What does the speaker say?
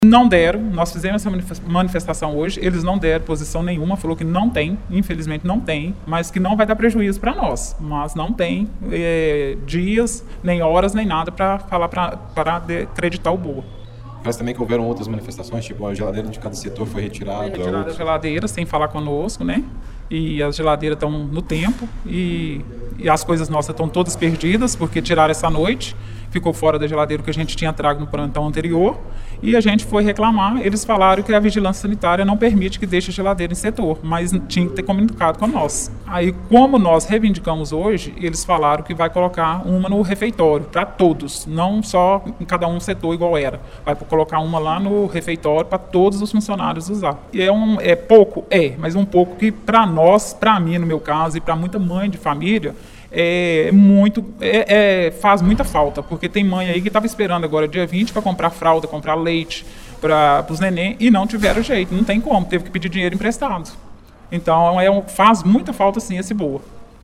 Não deram, nós fizemos essa manifestação hoje, eles não deram posição nenhuma, falou que não tem, infelizmente não tem, mas que não vai dar prejuízo para nós, mas não tem dias, nem horas, nem nada para falar para acreditar o BOA. Mas também que houveram outras manifestações, tipo a geladeira de cada setor foi retirada. Retirada as geladeiras sem falar conosco, né? E as geladeiras estão no tempo e as coisas nossas estão todas perdidas porque tiraram essa noite, ficou fora da geladeira que a gente tinha trago no plantão anterior e a gente foi reclamar, eles falaram que a vigilância sanitária não permite que deixe a geladeira em setor, mas tinha que ter comunicado com nós. Aí, como nós reivindicamos hoje, eles falaram que vai colocar uma no refeitório, para todos, não só em cada um setor igual era. Vai colocar uma lá no refeitório para todos os funcionários usar. E é pouco? Mas um pouco que para nós, para mim no meu caso e para muita mãe de família, faz muita falta, porque tem mãe aí que estava esperando agora dia 20 para comprar fralda, comprar leite para os neném e não tiveram jeito, não tem como, teve que pedir dinheiro emprestado. Então faz muita falta sim esse BOA.